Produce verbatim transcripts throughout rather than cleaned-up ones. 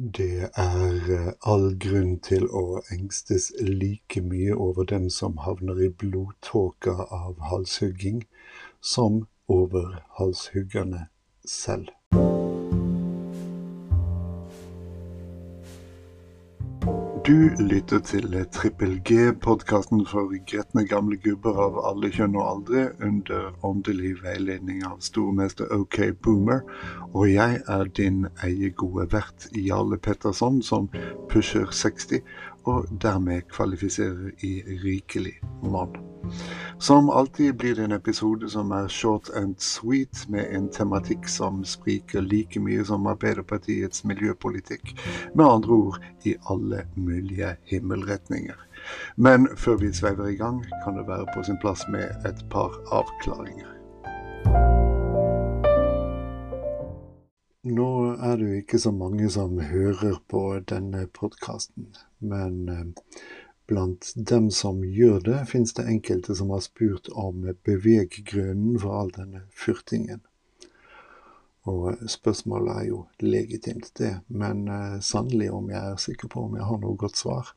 Det er eh, all grunn til å engstes like mye over dem som havner i blodtåka av halshugging, som over halshuggerne selv. Du lytter til Trippel G, podcasten for gretne gamle gubber av alle kjønn og aldre, under åndelig veiledning av stormester OK Boomer, og jeg er din eiegode vert Jarle Pettersson, som pusher seksti, og dermed kvalifiserer i rikelig mann. Som alltid blir det en episode som er short and sweet, med en tematikk som spriker like mye som Arbeiderpartiets miljøpolitikk, med andre ord i alle mulige himmelretninger. Men før vi sveiver i gang, kan det være på sin plass med et par avklaringer. Nå er det jo ikke så mange som hører på denne podcasten, men eh, blant dem som gjør det, finnes det enkelte som har spurt om beveggrunnen for all denne fyrtingen. Og spørsmålet er jo legitimt det, men eh, sannelig om jeg er sikker på om jeg har noe godt svar.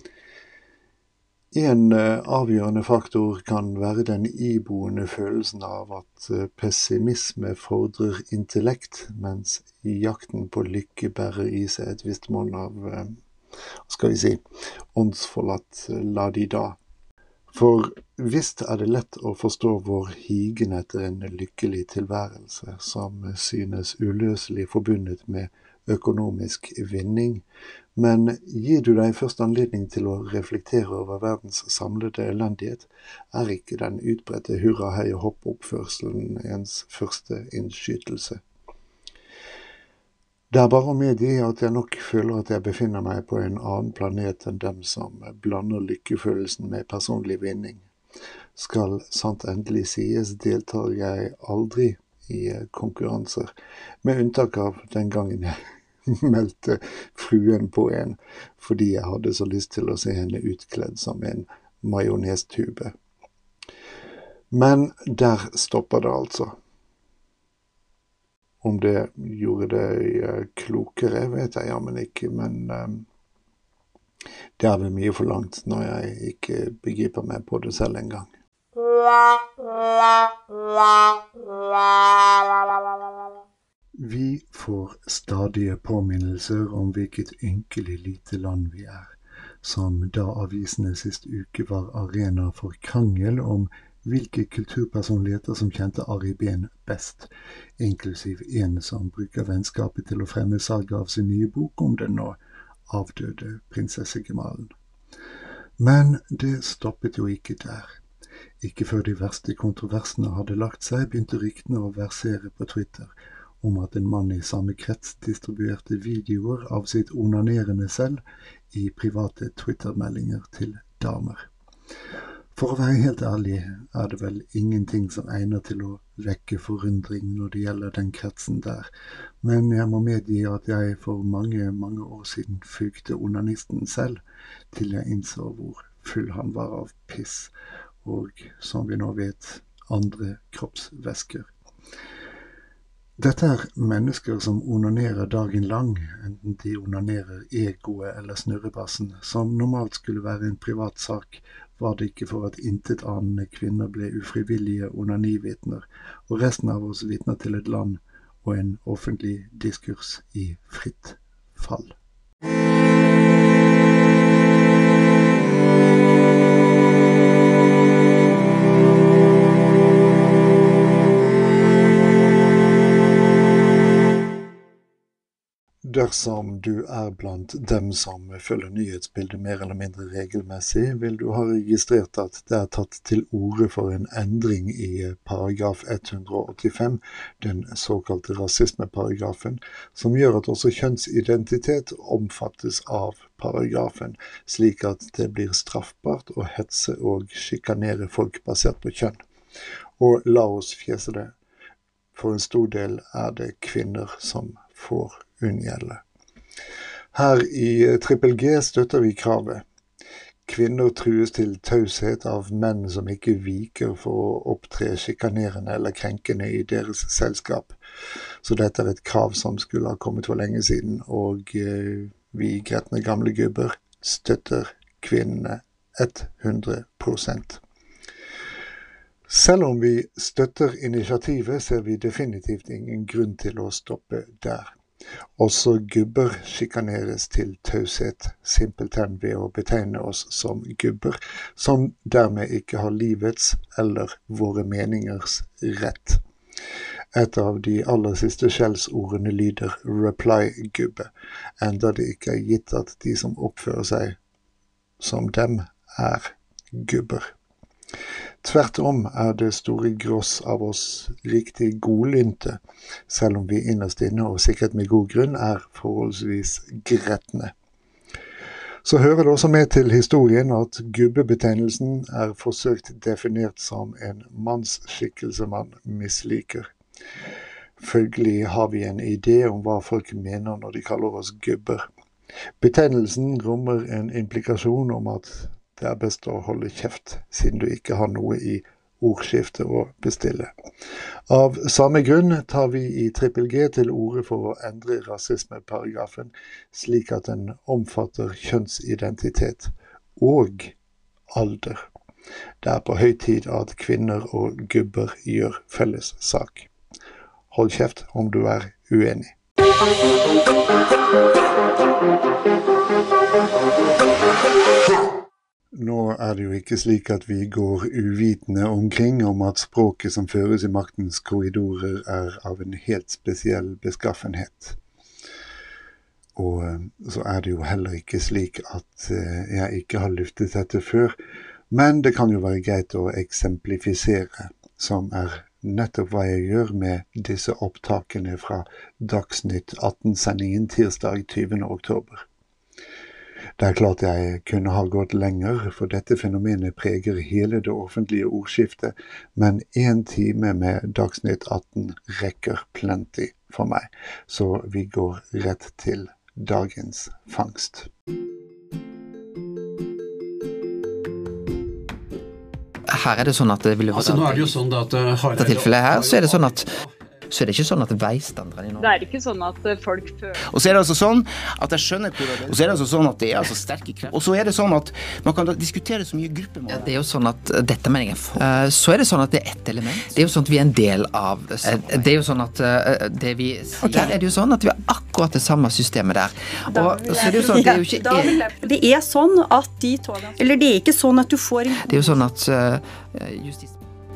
En eh, avgjørende faktor kan være den iboende følelsen av at eh, pessimisme fordrer intellekt, mens jakten på lykke bærer i seg et visst mål av eh, skal vi si, åndsforlatt la de da. For visst er det lett å forstå vår higen etter en lykkelig tilværelse, som synes uløselig forbundet med økonomisk vinning, men gir du deg først anledning til å reflektere over verdens samlede elendighet, er ikke den utbredte hurra hei og hopp oppførselen ens første innskytelse. Det er bare å medgi at jeg nok føler at jeg befinner meg på en annen planet enn dem som blander lykkefølelsen med personlig vinning. Skal sant endelig sies, deltar jeg aldri i konkurranser, med unntak av den gangen jeg meldte fruen på en, fordi jeg hadde så lyst til å se henne utkledd som en majonestube. Men der stopper det altså. Om det gjorde det klokere, vet jeg jammen ikke, men um, det er vel mye for langt når jeg ikke begriper meg på det selv en gang. Vi får stadige påminnelser om hvilket ynkelig lite land vi er, som da avisene sist uke var arena for krangel om hvilke kulturpersonligheter som kjente Ari Behn best, inklusiv en som bruker vennskapet til å fremme salget av sin nye bok om den nå avdøde prinsessegemalen. Men det stoppet jo ikke der. Ikke før de verste kontroversene hadde lagt seg, begynte ryktene å versere på Twitter om at en mann i samme krets distribuerte videoer av sitt onanerende selv i private Twitter-meldinger til damer. For å være helt ærlig er det vel ingenting som egner til å vekke forundring når det gjelder den kretsen der, men jeg må medgi at jeg for mange, mange år siden fugte onanisten selv, til jeg innså hvor full han var av piss, og som vi nå vet, andre kroppsvæsker. Dette er mennesker som onanerer dagen lang, enten de onanerer egoet eller snurrebassen, som normalt skulle være en privat sak, var det ikke for at intetanende kvinner ble ufrivillige onanivitner, og resten av oss vitner til et land og en offentlig diskurs i fritt fall. Dersom du er blant dem som følger nyhetsbildet mer eller mindre regelmessig, vil du ha registrert at det er tatt til orde for en endring i paragraf ett hundre åttifem, den såkalte rasismeparagrafen, som gjør at også kjønnsidentitet omfattes av paragrafen, slik at det blir straffbart å hetse og sjikanere folk basert på kjønn. Og la oss fjese det, for en stor del er det kvinner som får unngjelde. Her i Trippel G støtter vi kravet. Kvinner trues til taushet av menn som ikke viker for å opptre sjikanerende eller krenkende i deres selskap. Så dette er et krav som skulle ha kommet for lenge siden, og eh, vi gretne gamle gubber støtter kvinnene hundre prosent. Selv om vi støtter initiativet, ser vi definitivt ingen grunn til å stoppe der. Også gubber sjikaneres til taushet, simpelthen ved å betegne oss som gubber, som dermed ikke har livets eller våre meningers rett. Et av de aller siste skjellsordene lyder reply-gubbe, enda det ikke er gitt at de som oppfører seg som dem er gubber. Tvert om er det store gross av oss riktig godlynte, selv om vi innerst inne, og sikkert med god grunn, er forholdsvis gretne. Så hører det også med til historien at gubbebetegnelsen er forsøkt definert som en mannsskikkelse man misliker. Følgelig har vi en idé om hva folk mener når de kaller oss gubber. Betegnelsen rommer en implikasjon om at det er best å holde kjeft, siden du ikke har noe i ordskiftet å bestille. Av samme grunn tar vi i Trippel G til orde for å endre rasismeparagrafen, slik at den omfatter kjønnsidentitet og alder. Det er på høy tid at kvinner og gubber gjør felles sak. Hold kjeft om du er uenig. Nå er det jo ikke slik at vi går uvitende omkring om at språket som føres i maktens korridorer er av en helt spesiell beskaffenhet. Og så er det jo heller ikke slik at jeg ikke har luftet dette før, men det kan jo være greit å eksemplifisere, som er nettopp hva jeg gjør med disse opptakene fra Dagsnytt atten-sendingen tirsdag tyvende oktober. Det er klart jeg kunne ha gått lenger, for dette fenomenet preger hele det offentlige ordskiftet, men en time med Dagsnytt atten rekker plenty for meg, så vi går rett til dagens fangst. Her er det sånn at det ville altså, nå er det jo sånn at uh, i dette tilfellet her, så er det sånn at så er det ikke sånn at veistanderne i Norge... Det er ikke sånn at folk føler... Og så er det altså sånn at jeg skjønner hvor det er. Og så er det altså sånn at det er altså sterke krefter. Og så er det sånn at man kan diskutere så mye gruppemål. Ja, det er jo sånn at dette mener jeg for. Uh, så er det sånn at det er ett element. Det er jo sånn at vi er en del av det samme. Det er jo sånn at uh, det vi... Okay. Der er det jo sånn at vi har akkurat det samme systemet der. Og så er det jo sånn at det er jo ikke... Er... Det er sånn at de togene... Eller det er ikke sånn at du får... Det er jo sånn at uh, justis...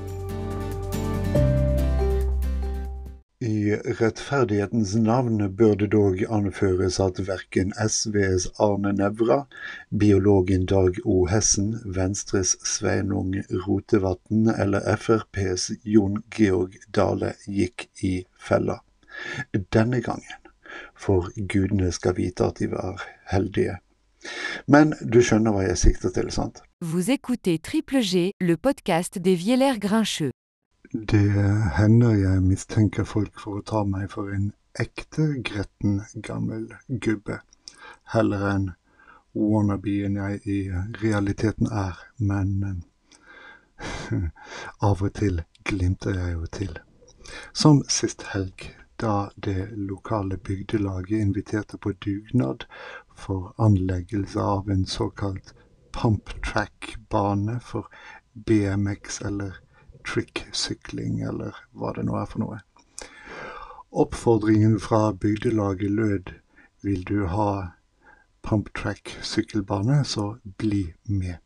I rettferdighetens navn bør det dog anføres at hverken S V's Arne Nævra, biologen Dag O. Hessen, Venstres Sveinung Rotevatn eller F R P's Jon Georg Dale gikk i fella. Denne gangen, for gudene skal vite at de var heldige. Men du skjønner hva jeg sikter til, sant? Vous écoutez Triple G, le podcast des Viellers Grincheux. Det hender jeg mistenker folk for å ta meg for en ekte gretten gammel gubbe, heller enn wannabeen jeg i realiteten er, men av og til glimter jeg jo til. Som sist helg, da det lokale bygdelaget inviterte på dugnad for anleggelse av en såkalt pump track-bane for B M X eller trick-sykling, eller hva det nå er for noe. Oppfordringen fra bygdelaget lød, vil du ha pump-track-sykkelbane, så bli med.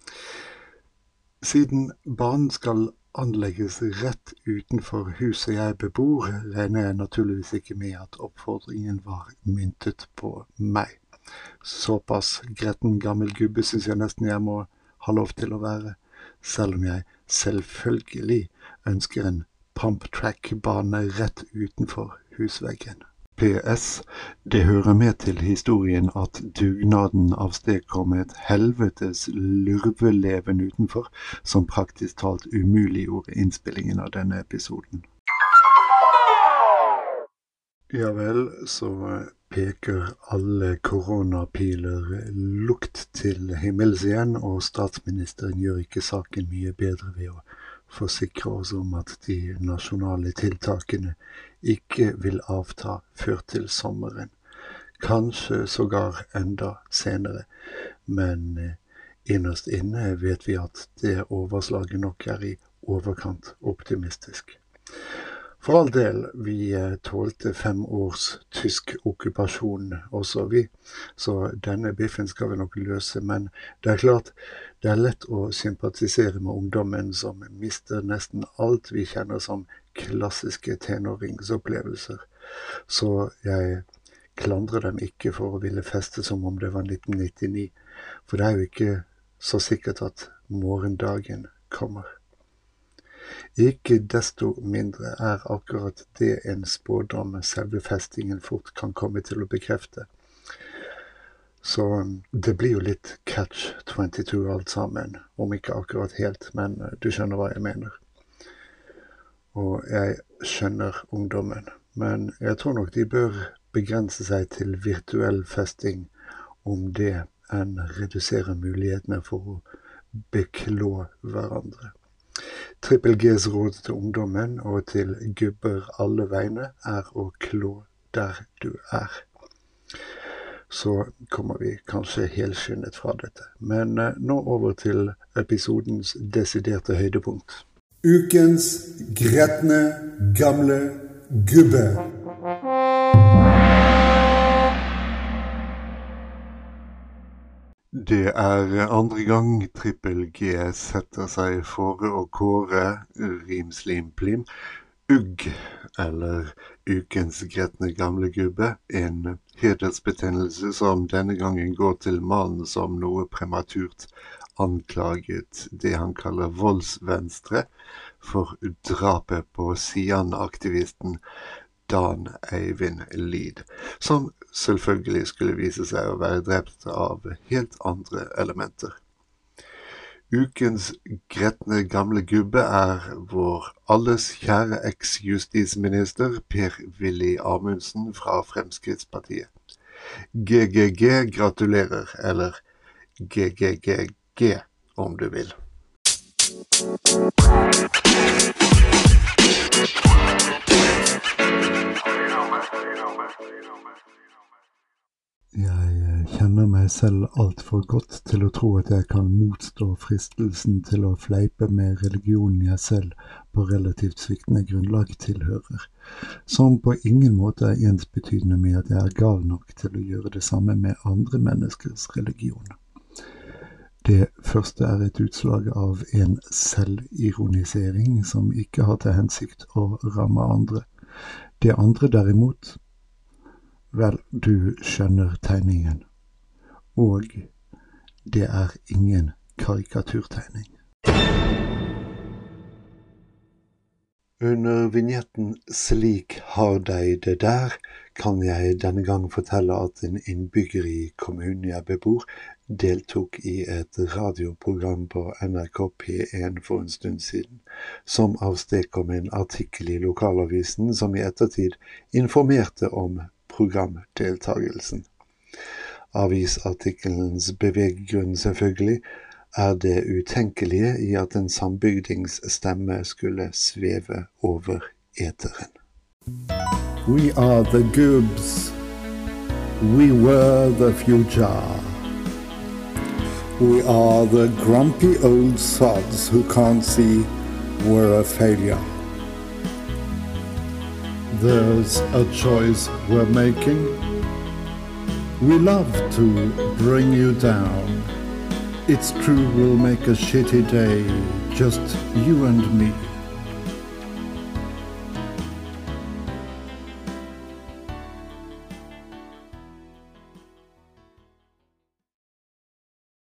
Siden banen skal anlegges rett utenfor huset jeg bebor, regner jeg naturligvis ikke med at oppfordringen var myntet på meg. Såpass gretten gammel gubbe synes jeg nesten jeg må ha lov til å være, selv om jeg selvfølgelig ønsker en pump-track-bane rett utenfor husveggen. P S. Det hører med til historien at dugnaden avstedkom et helvetes lurveleven utenfor, som praktisk talt umuliggjorde innspillingen av denne episoden. Ja vel, så peker alle koronapiler lukt til himmels igjen, og statsministeren gjør ikke saken mye bedre ved å forsikre oss om at de nasjonale tiltakene ikke vil avta før til sommeren. Kanskje sågar enda senere, men innerst inne vet vi at det overslaget nok er i overkant optimistisk. For all del, vi tålte fem års tysk okkupasjon også vi, så denne biffen skal vi nok løse, men det er klart, det er lett å sympatisere med ungdommen som mister nesten alt vi kjenner som klassiske tenåringsopplevelser. Så jeg klandrer dem ikke for å ville feste som om det var nitten nittini, for det er jo ikke så sikkert at morgendagen kommer. Ikke desto mindre er akkurat det en spådom selve festingen fort kan komme til å bekrefte. Så det blir jo litt catch tjueto alt sammen, om ikke akkurat helt, men du skjønner hva jeg mener. Og jeg skjønner ungdommen, men jeg tror nok de bør begrense seg til virtuell festing om det enn redusere mulighetene for å beklå hverandre. Trippel G's råd til ungdommen og til gubber alle vegne er å klå der du er. Så kommer vi kanskje helskyndet fra dette. Men eh, nå over til episodens desiderte høydepunkt. Ukens gretne gamle gubbe. Det er andre gang Trippel G setter seg for å kåre rimslim plim ugg, eller ukens gretne gamle gubbe, en hedersbetegnelse som denne gangen går til mannen som noe prematurt anklaget det han kaller voldsvenstre for drapet på Sian-aktivisten Dan Eivind Lid, som selvfølgelig skulle vise seg å være drept av helt andre elementer. Ukens gretne gamle gubbe er vår alles kjære eks-justisminister Per-Willy Amundsen fra Fremskrittspartiet. G G G gratulerer, eller G G G G om du vil. Jeg kjenner meg selv alt for godt til å tro at jeg kan motstå fristelsen til å fleipe med religionen jeg selv på relativt sviktende grunnlag tilhører, som på ingen måte er ensbetydende med at jeg er gal nok til å gjøre det samme med andre menneskers religion. Det første er et utslag av en selvironisering som ikke har til hensikt å ramme andre. Det andre derimot, vel, du skjønner tegningen. Og det er ingen karikaturtegning. Under vignetten «Slik har deg det der» kan jeg denne gang fortelle at en innbygger i kommunen jeg bebor deltok i et radioprogram på N R K P en for en stund siden, som avstekkom en artikkel i lokalavisen som i ettertid informerte om programdeltagelsen. Avisartikkelens beveggrunn selvfølgelig er det utenkelige i at en sambygdings stemme skulle sveve over eteren. We are the Goobs. We were the future. We are the grumpy old sods who can't see we're a failure. There's a choice we're making. We love to bring you down. It's true we'll make a shitty day, just you and me.